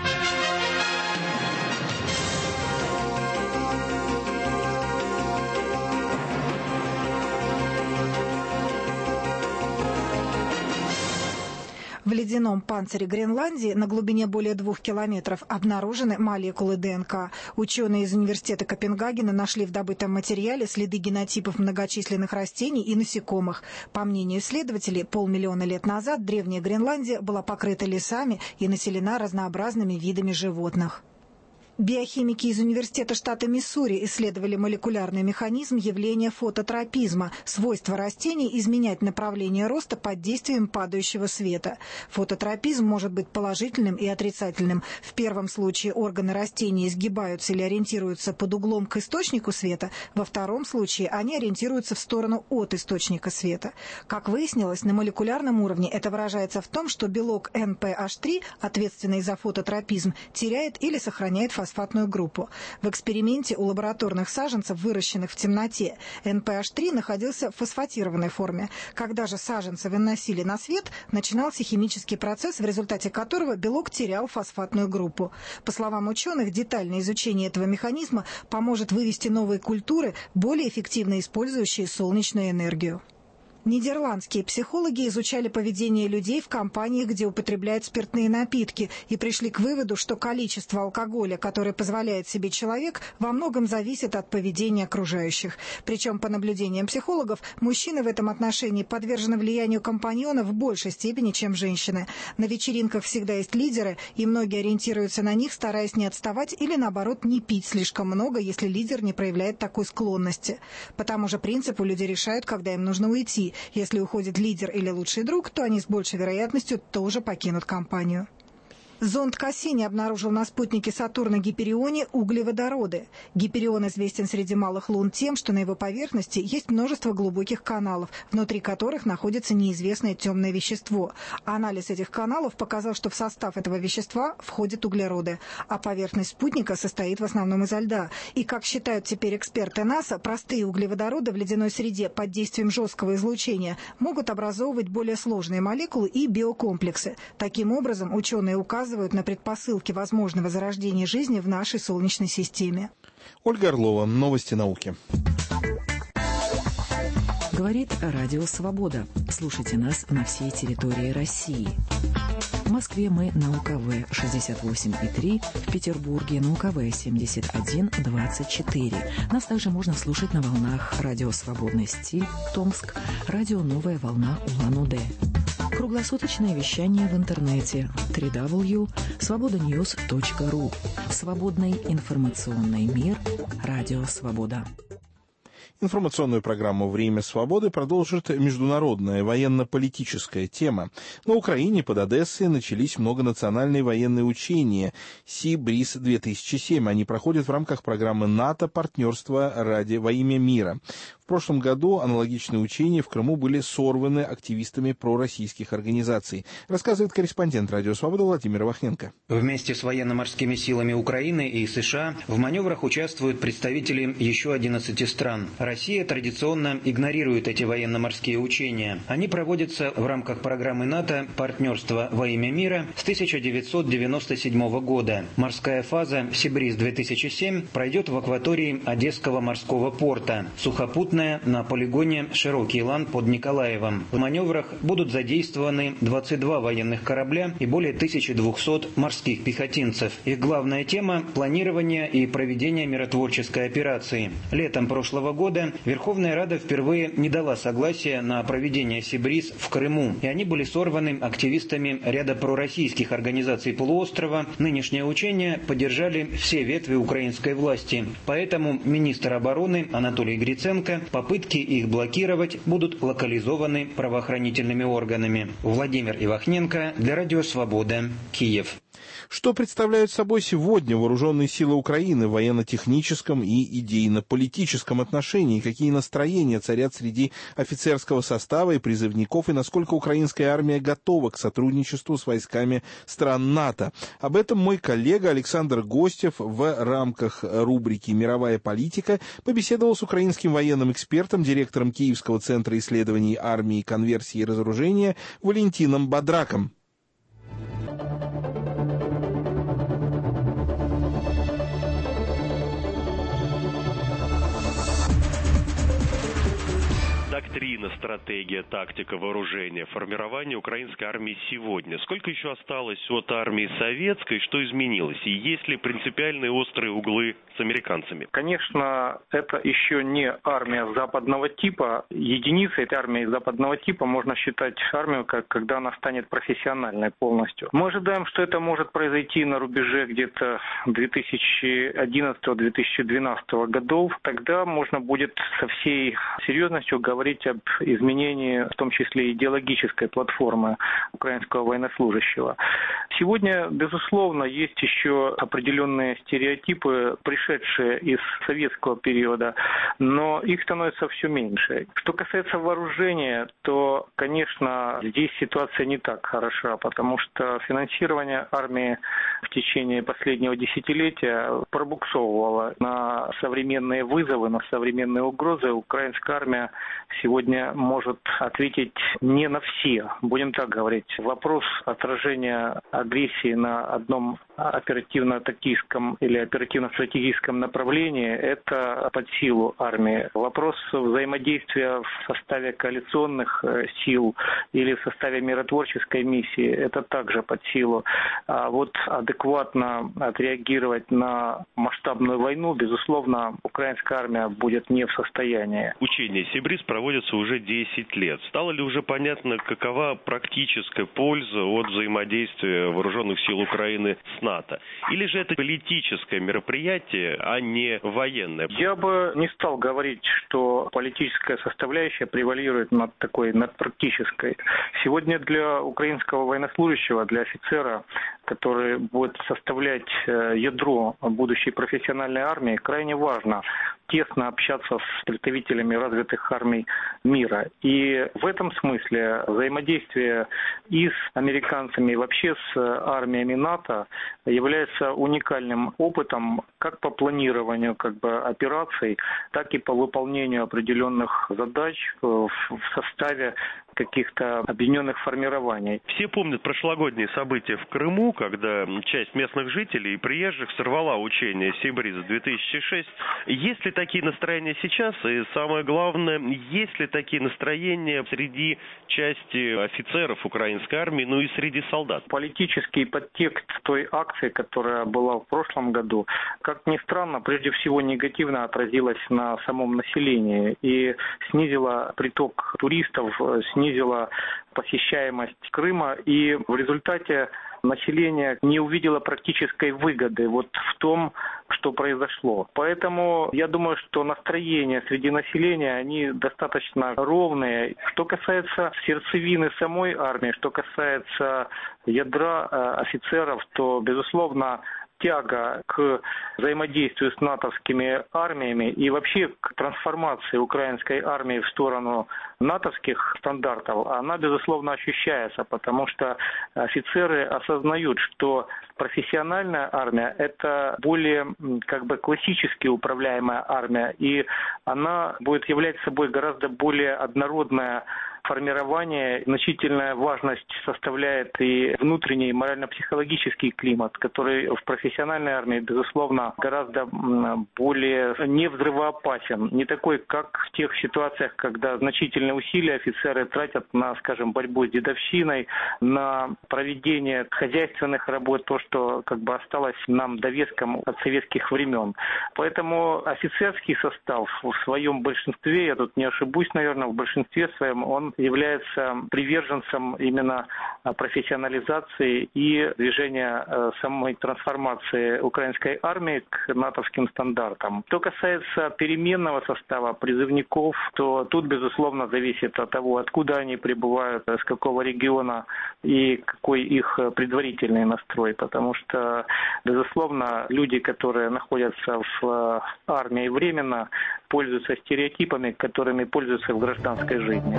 В ледяном панцире Гренландии на глубине более двух километров обнаружены молекулы ДНК. Ученые из университета Копенгагена нашли в добытом материале следы генотипов многочисленных растений и насекомых. По мнению исследователей, полмиллиона лет назад древняя Гренландия была покрыта лесами и населена разнообразными видами животных. Биохимики из университета штата Миссури исследовали молекулярный механизм явления фототропизма, свойство растений изменять направление роста под действием падающего света. Фототропизм может быть положительным и отрицательным. В первом случае органы растений изгибаются или ориентируются под углом к источнику света, во втором случае они ориентируются в сторону от источника света. Как выяснилось, на молекулярном уровне это выражается в том, что белок эн пэ аш три, ответственный за фототропизм, теряет или сохраняет фототропизм. Фосфатную группу. В эксперименте у лабораторных саженцев, выращенных в темноте, эн пэ аш три находился в фосфатированной форме. Когда же саженцы выносили на свет, начинался химический процесс, в результате которого белок терял фосфатную группу. По словам ученых, детальное изучение этого механизма поможет вывести новые культуры, более эффективно использующие солнечную энергию. Нидерландские психологи изучали поведение людей в компаниях, где употребляют спиртные напитки, и пришли к выводу, что количество алкоголя, которое позволяет себе человек, во многом зависит от поведения окружающих. Причем, по наблюдениям психологов, мужчины в этом отношении подвержены влиянию компаньонов в большей степени, чем женщины. На вечеринках всегда есть лидеры, и многие ориентируются на них, стараясь не отставать или, наоборот, не пить слишком много, если лидер не проявляет такой склонности. По тому же принципу люди решают, когда им нужно уйти. Если уходит лидер или лучший друг, то они с большей вероятностью тоже покинут компанию. Зонд Кассини обнаружил на спутнике Сатурна Гиперионе углеводороды. Гиперион известен среди малых лун тем, что на его поверхности есть множество глубоких каналов, внутри которых находится неизвестное темное вещество. Анализ этих каналов показал, что в состав этого вещества входят углероды, а поверхность спутника состоит в основном изо льда. И, как считают теперь эксперты НАСА, простые углеводороды в ледяной среде под действием жесткого излучения могут образовывать более сложные молекулы и биокомплексы. Таким образом, ученые указывают на предпосылки возможного зарождения жизни в нашей Солнечной системе. Ольга Орлова, новости науки. Говорит Радио Свобода. Слушайте нас на всей территории России. В Москве мы на У Ка Вэ шестьдесят восемь и три, в Петербурге на У Ка Вэ семьдесят один двадцать четыре. Нас также можно слушать на волнах Радио Свободный стиль, Томск, Радио Новая волна Улан-Удэ. Круглосуточное вещание в интернете дабл ю дабл ю дабл ю точка свобода ньюс точка ру. Свободный информационный мир. Радио Свобода. Информационную программу «Время свободы» продолжит международная военно-политическая тема. На Украине под Одессой начались многонациональные военные учения Си-Бриз-две тысячи семь. Они проходят в рамках программы НАТО «Партнерство ради во имя мира». В прошлом году аналогичные учения в Крыму были сорваны активистами пророссийских организаций, рассказывает корреспондент «Радио Свобода» Владимир Вахненко. Вместе с военно-морскими силами Украины и США в маневрах участвуют представители еще одиннадцати стран. Россия традиционно игнорирует эти военно-морские учения. Они проводятся в рамках программы НАТО «Партнерство во имя мира» с тысяча девятьсот девяносто седьмого года. Морская фаза Си-Бриз-две тысячи семь пройдет в акватории Одесского морского порта. Сухопутная на полигоне Широкий Лан под Николаевом. В маневрах будут задействованы двадцать два военных корабля и более тысячи двухсот морских пехотинцев. Их главная тема – планирование и проведение миротворческой операции. Летом прошлого года Верховная Рада впервые не дала согласия на проведение Си-Бриз в Крыму, и они были сорваны активистами ряда пророссийских организаций полуострова. Нынешнее учение поддержали все ветви украинской власти. Поэтому министр обороны Анатолий Гриценко попытки их блокировать будут локализованы правоохранительными органами. Владимир Ивахненко для Радио Свобода, Киев. Что представляют собой сегодня вооруженные силы Украины в военно-техническом и идейно-политическом отношении? Какие настроения царят среди офицерского состава и призывников? И насколько украинская армия готова к сотрудничеству с войсками стран НАТО? Об этом мой коллега Александр Гостев в рамках рубрики «Мировая политика» побеседовал с украинским военным экспертом, директором Киевского центра исследований армии, конверсии и разоружения Валентином Бадраком. Доктрина едина стратегия, тактика вооружения, формирования украинской армии сегодня? Сколько еще осталось от армии советской, что изменилось? И есть ли принципиальные острые углы с американцами? Конечно, это еще не армия западного типа. Единицей этой армии западного типа можно считать армию, как, когда она станет профессиональной полностью. Мы ожидаем, что это может произойти на рубеже где-то две тысячи одиннадцатого — две тысячи двенадцатого годов. Тогда можно будет со всей серьезностью говорить об изменении, в том числе идеологической платформы украинского военнослужащего. Сегодня, безусловно, есть еще определенные стереотипы, пришедшие из советского периода, но их становится все меньше. Что касается вооружения, то, конечно, здесь ситуация не так хороша, потому что финансирование армии в течение последнего десятилетия пробуксовывало на современные вызовы, на современные угрозы. Украинская армия сегодня может ответить не на все, будем так говорить. Вопрос отражения агрессии на одном оперативно-тактическом или оперативно-стратегическом направлении – это под силу армии. Вопрос взаимодействия в составе коалиционных сил или в составе миротворческой миссии – это также под силу. А вот адекватно отреагировать на масштабную войну, безусловно, украинская армия будет не в состоянии. Учения «Сибриз» проводятся уже десять лет. Стало ли уже понятно, какова практическая польза от взаимодействия вооруженных сил Украины с НАТО? Или же это политическое мероприятие, а не военное? Я бы не стал говорить, что политическая составляющая превалирует над такой, над практической. Сегодня для украинского военнослужащего, для офицера, который будет составлять ядро будущей профессиональной армии, крайне важно тесно общаться с представителями развитых армий мира. И в этом смысле взаимодействие и с американцами, и вообще с армиями НАТО является уникальным опытом как по планированию как бы, операций, так и по выполнению определенных задач в составе каких-то объединенных формирований. Все помнят прошлогодние события в Крыму, когда часть местных жителей и приезжих сорвала учения «Сибриз-две тысячи шесть». Есть ли такие настроения сейчас? И самое главное, есть ли такие настроения среди части офицеров украинской армии, ну и среди солдат? Политический подтекст той акции, которая была в прошлом году, как ни странно, прежде всего негативно отразилась на самом населении и снизила приток туристов, снизила снизила посещаемость Крыма, и в результате население не увидело практической выгоды вот в том, что произошло. Поэтому я думаю, что настроения среди населения, они достаточно ровные. Что касается сердцевины самой армии, что касается ядра э, офицеров, то, безусловно, тяга к взаимодействию с натовскими армиями и вообще к трансформации украинской армии в сторону натовских стандартов, она, безусловно, ощущается, потому что офицеры осознают, что профессиональная армия – это более как бы классически управляемая армия, и она будет являть собой гораздо более однородное формирование. Значительная важность составляет и внутренний морально-психологический климат, который в профессиональной армии, безусловно, гораздо более невзрывоопасен. Не такой, как в тех ситуациях, когда значительные усилия офицеры тратят на, скажем, борьбу с дедовщиной, на проведение хозяйственных работ, то, что как бы осталось нам довеском от советских времен. Поэтому офицерский состав в своем большинстве, я тут не ошибусь, наверное, в большинстве своем, он является приверженцем именно профессионализации и движения самой трансформации украинской армии к натовским стандартам. Что касается переменного состава призывников, то тут, безусловно, зависит от того, откуда они прибывают, с какого региона и какой их предварительный настрой. Потому что, безусловно, люди, которые находятся в армии временно, пользуются стереотипами, которыми пользуются в гражданской жизни.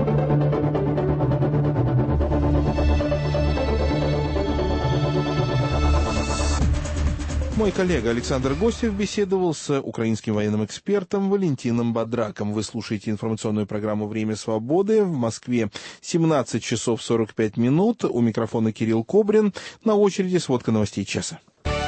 Мой коллега Александр Гостев беседовал с украинским военным экспертом Валентином Бадраком. Вы слушаете информационную программу «Время свободы». В Москве семнадцать часов сорок пять минут. У микрофона Кирилл Кобрин. На очереди сводка новостей часа.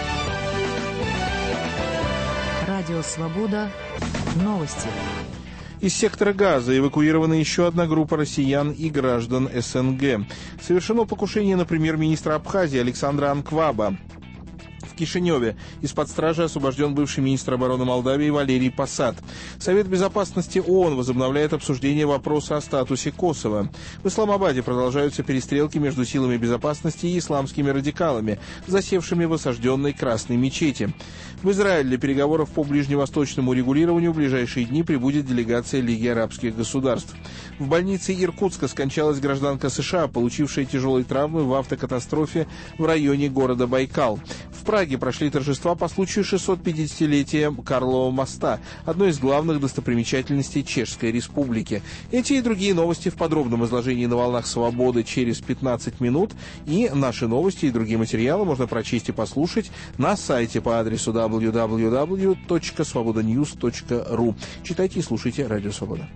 Радио «Свобода». Новости. Из сектора Газа эвакуирована еще одна группа россиян и граждан СНГ. Совершено покушение на премьер-министра Абхазии Александра Анкваба. В Кишиневе из-под стражи освобожден бывший министр обороны Молдавии Валерий Посад. Совет безопасности ООН возобновляет обсуждение вопроса о статусе Косово. В Исламабаде продолжаются перестрелки между силами безопасности и исламскими радикалами, засевшими в осажденной Красной мечети. В Израиль для переговоров по ближневосточному регулированию в ближайшие дни прибудет делегация Лиги арабских государств. В больнице Иркутска скончалась гражданка США, получившая тяжелые травмы в автокатастрофе в районе города Байкал. В Праге прошли торжества по случаю шестисотпятидесятилетия Карлова моста, одной из главных достопримечательностей Чешской Республики. Эти и другие новости в подробном изложении на волнах «Свободы» через пятнадцать минут. И наши новости и другие материалы можно прочесть и послушать на сайте по адресу дабл ю дабл ю дабл ю точка свобода ньюс точка ру. Читайте и слушайте Радио Свобода.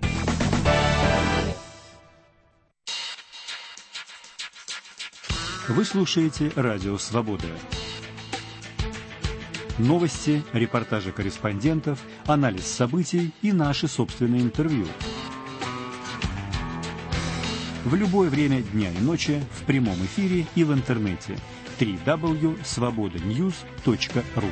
Вы слушаете Радио Свобода. Новости, репортажи корреспондентов, анализ событий и наши собственные интервью. В любое время дня и ночи, в прямом эфире и в интернете. дабл ю дабл ю дабл ю точка свобода ньюс точка ру.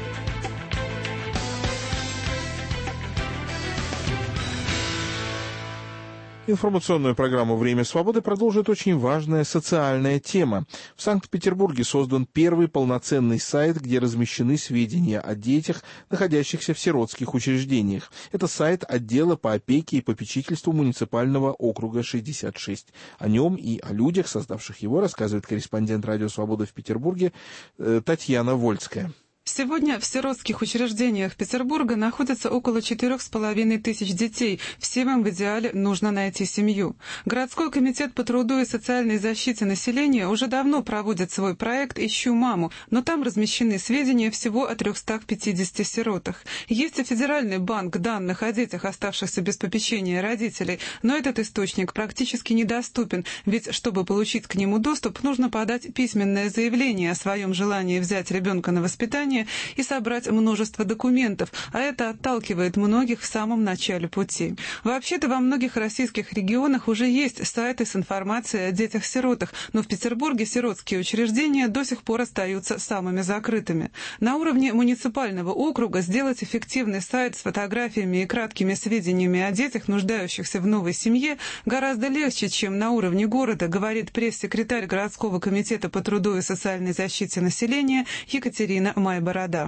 Информационную программу «Время свободы» продолжит очень важная социальная тема. В Санкт-Петербурге создан первый полноценный сайт, где размещены сведения о детях, находящихся в сиротских учреждениях. Это сайт отдела по опеке и попечительству муниципального округа шестьдесят шесть. О нем и о людях, создавших его, рассказывает корреспондент Радио Свобода в Петербурге Татьяна Вольская. Сегодня в сиротских учреждениях Петербурга находится около четырех с половиной тысяч детей. Всем им в идеале нужно найти семью. Городской комитет по труду и социальной защите населения уже давно проводит свой проект «Ищу маму», но там размещены сведения всего о трехстах пятидесяти сиротах. Есть и Федеральный банк данных о детях, оставшихся без попечения родителей, но этот источник практически недоступен, ведь чтобы получить к нему доступ, нужно подать письменное заявление о своем желании взять ребенка на воспитание и собрать множество документов, а это отталкивает многих в самом начале пути. Вообще-то во многих российских регионах уже есть сайты с информацией о детях-сиротах, но в Петербурге сиротские учреждения до сих пор остаются самыми закрытыми. На уровне муниципального округа сделать эффективный сайт с фотографиями и краткими сведениями о детях, нуждающихся в новой семье, гораздо легче, чем на уровне города, говорит пресс-секретарь городского комитета по труду и социальной защите населения Екатерина Майборода.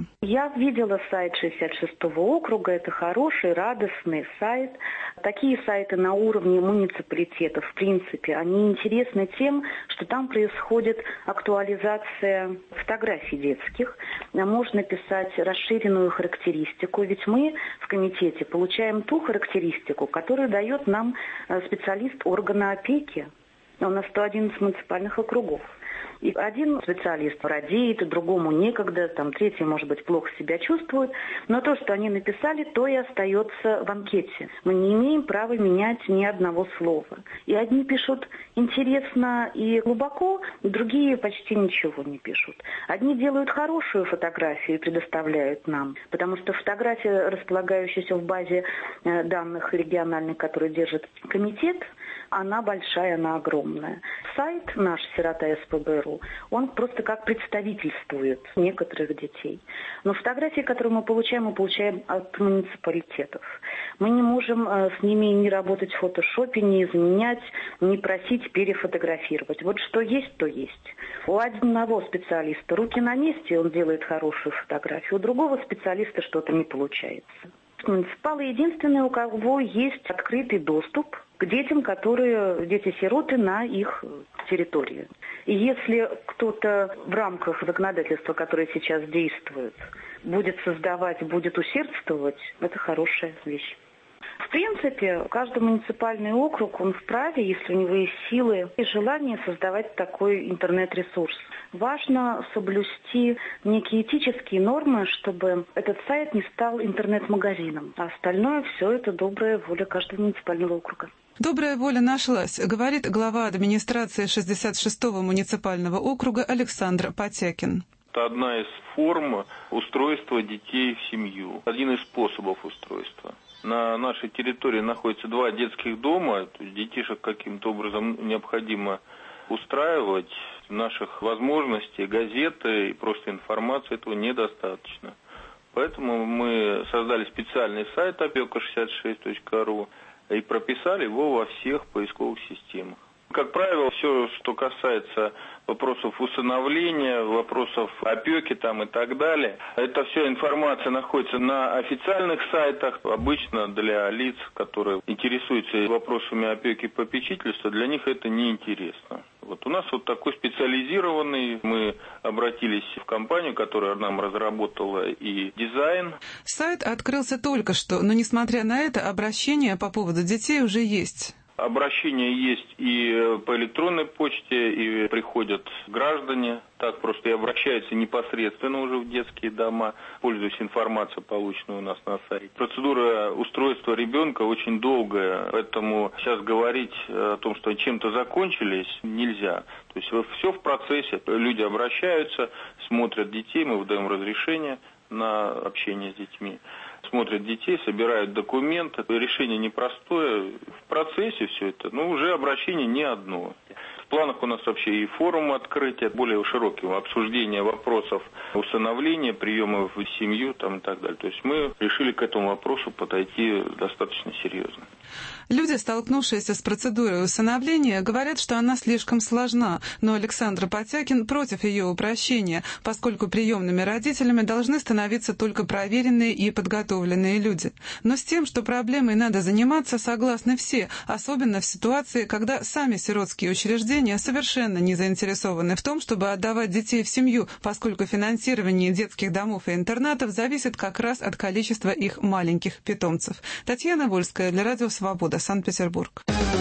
Я видела сайт шестьдесят шестого округа, это хороший, радостный сайт. Такие сайты на уровне муниципалитетов, в принципе, они интересны тем, что там происходит актуализация фотографий детских. Можно писать расширенную характеристику, ведь мы в комитете получаем ту характеристику, которую дает нам специалист органа опеки. У нас сто одиннадцать муниципальных округов. И один специалист радеет, другому некогда, там третий, может быть, плохо себя чувствует. Но то, что они написали, то и остается в анкете. Мы не имеем права менять ни одного слова. И одни пишут интересно и глубоко, другие почти ничего не пишут. Одни делают хорошую фотографию и предоставляют нам, потому что фотография, располагающаяся в базе данных региональной, которую держит комитет, она большая, она огромная. Сайт наш «Сирота эс пэ бэ эр у», он просто как представительствует некоторых детей. Но фотографии, которые мы получаем, мы получаем от муниципалитетов. Мы не можем э, с ними ни работать в фотошопе, ни изменять, ни просить перефотографировать. Вот что есть, то есть. У одного специалиста руки на месте, он делает хорошую фотографию, у другого специалиста что-то не получается. Муниципалы единственные, у кого есть открытый доступ к детям, которые дети-сироты на их территории. И если кто-то в рамках законодательства, которое сейчас действует, будет создавать, будет усердствовать, это хорошая вещь. В принципе, каждый муниципальный округ, он вправе, если у него есть силы и желание, создавать такой интернет-ресурс. Важно соблюсти некие этические нормы, чтобы этот сайт не стал интернет-магазином. А остальное все это добрая воля каждого муниципального округа. Добрая воля нашлась, говорит глава администрации шестьдесят шестого муниципального округа Александр Потякин. Это одна из форм устройства детей в семью, один из способов устройства. на нашей территории находится два детских дома, то есть детишек каким-то образом необходимо устраивать. Наших возможностей, газеты и просто информации этого недостаточно. Поэтому мы создали специальный сайт опека шестьдесят шесть точка ру и прописали его во всех поисковых системах. Как правило, все, что касается вопросов усыновления, вопросов опеки там и так далее, эта вся информация находится на официальных сайтах. Обычно для лиц, которые интересуются вопросами опеки и попечительства, для них это неинтересно. Вот у нас вот такой специализированный, мы обратились в компанию, которая нам разработала и дизайн. Сайт открылся только что, но несмотря на это, обращения по поводу детей уже есть. Обращения есть и по электронной почте, и приходят граждане, так просто и обращаются непосредственно уже в детские дома, пользуясь информацией, полученной у нас на сайте. Процедура устройства ребенка очень долгая, поэтому сейчас говорить о том, что чем-то закончились, нельзя. То есть все в процессе, люди обращаются, смотрят детей, мы выдаем разрешение на общение с детьми. Смотрят детей, собирают документы. Решение непростое. В процессе все это, но уже обращение не одно. В планах у нас вообще и форум открытия, более широкого обсуждения вопросов усыновления, приема в семью там, и так далее. То есть мы решили к этому вопросу подойти достаточно серьезно. Люди, столкнувшиеся с процедурой усыновления, говорят, что она слишком сложна, но Александр Потякин против ее упрощения, поскольку приемными родителями должны становиться только проверенные и подготовленные люди. Но с тем, что проблемой надо заниматься, согласны все, особенно в ситуации, когда сами сиротские учреждения совершенно не заинтересованы в том, чтобы отдавать детей в семью, поскольку финансирование детских домов и интернатов зависит как раз от количества их маленьких питомцев. Татьяна Вольская для Радио Свобода, Санкт-Петербург.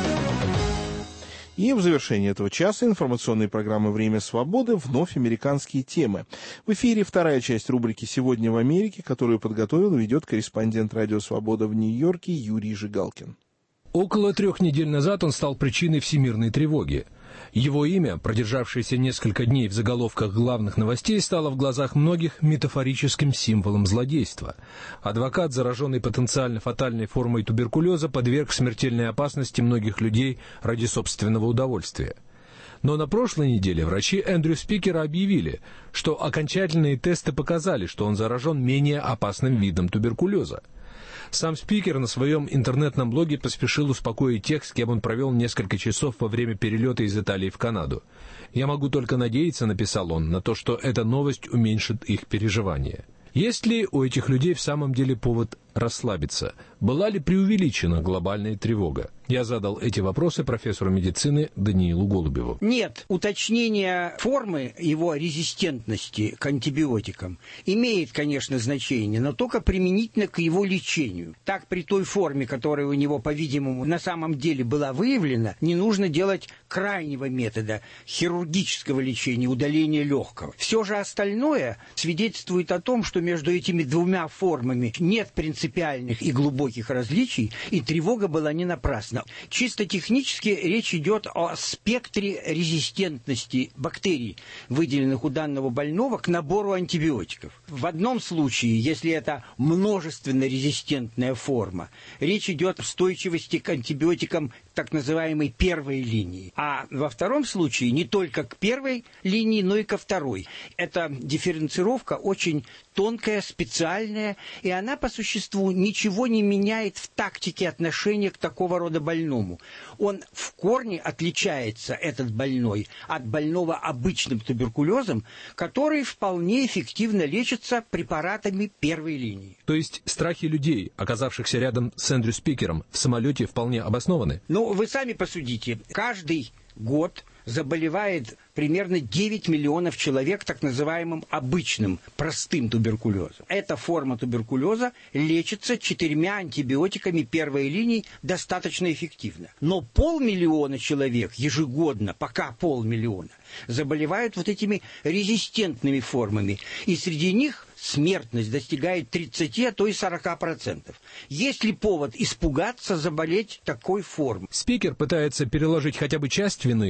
И в завершении этого часа информационной программы «Время свободы» вновь американские темы. В эфире вторая часть рубрики «Сегодня в Америке», которую подготовил и ведет корреспондент «Радио Свобода» в Нью-Йорке Юрий Жигалкин. Около трех недель назад он стал причиной всемирной тревоги. Его имя, продержавшееся несколько дней в заголовках главных новостей, стало в глазах многих метафорическим символом злодейства. Адвокат, зараженный потенциально фатальной формой туберкулеза, подверг смертельной опасности многих людей ради собственного удовольствия. Но на прошлой неделе врачи Эндрю Спикера объявили, что окончательные тесты показали, что он заражен менее опасным видом туберкулеза. Сам Спикер на своем интернетном блоге поспешил успокоить тех, с кем он провел несколько часов во время перелета из Италии в Канаду. «Я могу только надеяться», — написал он, — «на то, что эта новость уменьшит их переживания». Есть ли у этих людей в самом деле повод расслабиться? Была ли преувеличена глобальная тревога? Я задал эти вопросы профессору медицины Даниилу Голубеву. Нет, уточнение формы его резистентности к антибиотикам имеет, конечно, значение, но только применительно к его лечению. Так, при той форме, которая у него, по-видимому, на самом деле была выявлена, не нужно делать крайнего метода хирургического лечения, удаления легкого. Все же остальное свидетельствует о том, что между этими двумя формами нет принципиальных и глубоких различий, и тревога была не напрасна. Чисто технически речь идет о спектре резистентности бактерий, выделенных у данного больного, к набору антибиотиков. В одном случае, если это множественно резистентная форма, речь идет о устойчивости к антибиотикам так называемой первой линии. А во втором случае не только к первой линии, но и ко второй. Эта дифференцировка очень тонкая, специальная, и она по существу ничего не меняет в тактике отношения к такого рода больному. Он в корне отличается, этот больной, от больного обычным туберкулезом, который вполне эффективно лечится препаратами первой линии. То есть страхи людей, оказавшихся рядом с Эндрю Спикером, в самолете вполне обоснованы? Ну, вы сами посудите. Каждый год заболевает примерно девять миллионов человек так называемым обычным, простым туберкулезом. Эта форма туберкулеза лечится четырьмя антибиотиками первой линии достаточно эффективно. Но полмиллиона человек ежегодно, пока полмиллиона, заболевают вот этими резистентными формами. И среди них смертность достигает тридцати, а то и сорока процентов. Есть ли повод испугаться заболеть такой формой? Спикер пытается переложить хотя бы часть вины на плечи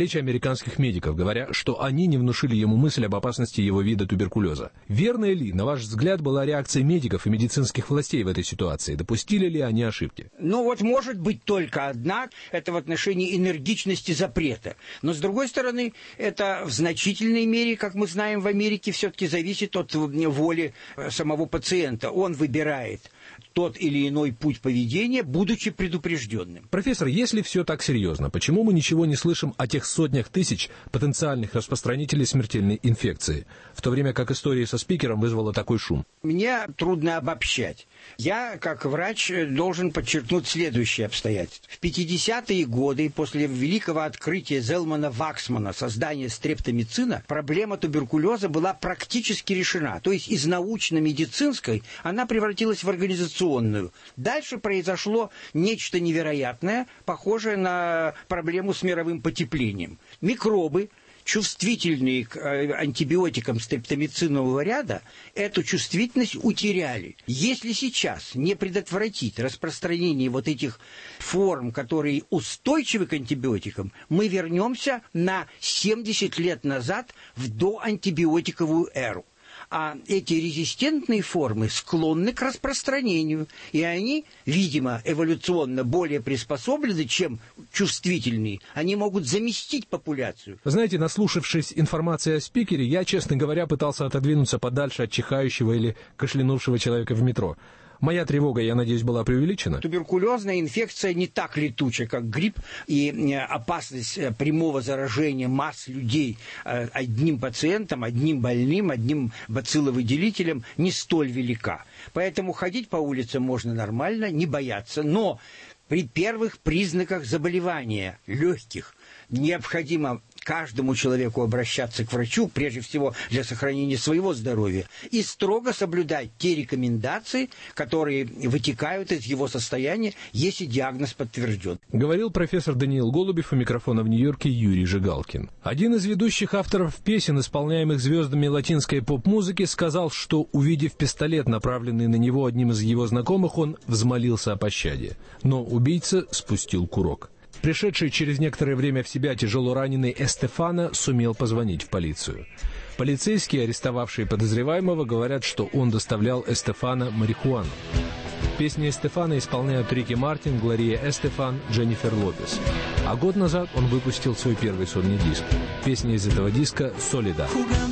речи американских медиков, говоря, что они не внушили ему мысль об опасности его вида туберкулеза. Верной ли, на ваш взгляд, была реакция медиков и медицинских властей в этой ситуации? Допустили ли они ошибки? Ну вот может быть только одна, это в отношении энергичности запрета. Но с другой стороны, это в значительной мере, как мы знаем, в Америке все-таки зависит от воли самого пациента. Он выбирает тот или иной путь поведения, будучи предупрежденным. Профессор, если все так серьезно, почему мы ничего не слышим о тех сотнях тысяч потенциальных распространителей смертельной инфекции, в то время как история со спикером вызвала такой шум? Мне трудно обобщать. Я, как врач, должен подчеркнуть следующее обстоятельство. В пятидесятые годы, после великого открытия Зелмана Ваксмана, создания стрептомицина, проблема туберкулеза была практически решена. То есть из научно-медицинской она превратилась в организационную. Дальше произошло нечто невероятное, похожее на проблему с мировым потеплением. Микробы, чувствительные к антибиотикам стрептомицинового ряда, эту чувствительность утеряли. Если сейчас не предотвратить распространение вот этих форм, которые устойчивы к антибиотикам, мы вернемся на семьдесят лет назад в доантибиотиковую эру. А эти резистентные формы склонны к распространению, и они, видимо, эволюционно более приспособлены, чем чувствительные. Они могут заместить популяцию. Знаете, наслушавшись информации о спикере, я, честно говоря, пытался отодвинуться подальше от чихающего или кашлянувшего человека в метро. Моя тревога, я надеюсь, была преувеличена? Туберкулезная инфекция не так летуча, как грипп, и опасность прямого заражения масс людей одним пациентом, одним больным, одним бацилловыделителем не столь велика. Поэтому ходить по улицам можно нормально, не бояться. Но при первых признаках заболевания легких необходимо каждому человеку обращаться к врачу, прежде всего для сохранения своего здоровья, и строго соблюдать те рекомендации, которые вытекают из его состояния, если диагноз подтвержден. Говорил профессор Даниил Голубев, у микрофона в Нью-Йорке Юрий Жигалкин. Один из ведущих авторов песен, исполняемых звездами латинской поп-музыки, сказал, что, увидев пистолет, направленный на него одним из его знакомых, он взмолился о пощаде. Но убийца спустил курок. Пришедший через некоторое время в себя тяжело раненый Эстефано сумел позвонить в полицию. Полицейские, арестовавшие подозреваемого, говорят, что он доставлял Эстефано марихуану. Песни Эстефано исполняют Рики Мартин, Глория Эстефан, Дженнифер Лопес. А год назад он выпустил свой первый сольный диск. Песня из этого диска «Солида».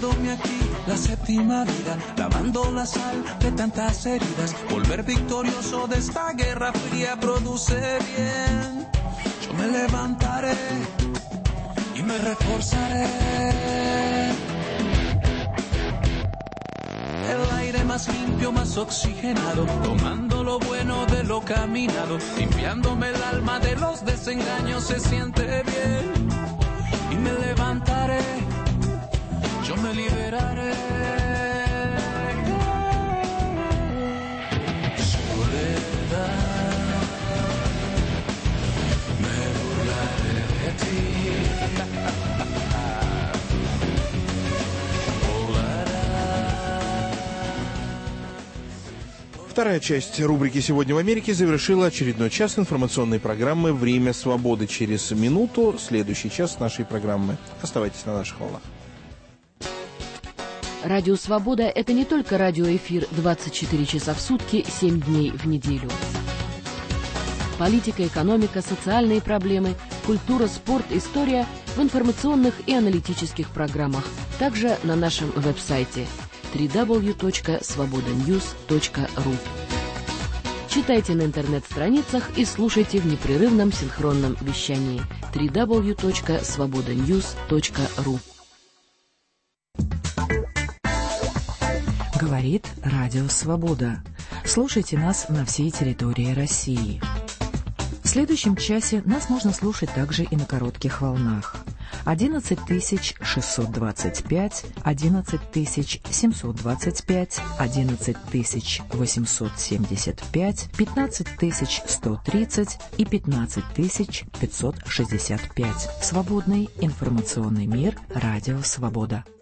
La séptima vida, lavando la sal de tantas heridas, volver victorioso de esta guerra fría produce bien. Yo me levantaré y me reforzaré. El aire más limpio, más oxigenado, tomando lo bueno de lo caminado, limpiándome el alma de los desengaños, se siente bien. Y me levantaré, yo me liberaré. Soledad, me burlaré de ti. Вторая часть рубрики «Сегодня в Америке» завершила очередной час информационной программы «Время свободы». Через минуту следующий час нашей программы. Оставайтесь на наших волнах. Радио «Свобода» — это не только радиоэфир двадцать четыре часа в сутки, семь дней в неделю. Политика, экономика, социальные проблемы, культура, спорт, история в информационных и аналитических программах. Также на нашем веб-сайте дабл ю дабл ю дабл ю точка свобода ньюс точка ру. Читайте на интернет-страницах и слушайте в непрерывном синхронном вещании дабл ю дабл ю дабл ю точка свобода ньюс точка ру. Говорит Радио Свобода. Слушайте нас на всей территории России. В следующем часе нас можно слушать также и на коротких волнах. одиннадцать тысяч шестьсот двадцать пять, одиннадцать тысяч семьсот двадцать пять, одиннадцать тысяч восемьсот семьдесят пять, пятнадцать тысяч сто тридцать и пятнадцать тысяч пятьсот шестьдесят пять. Свободный информационный мир. Радио Свобода.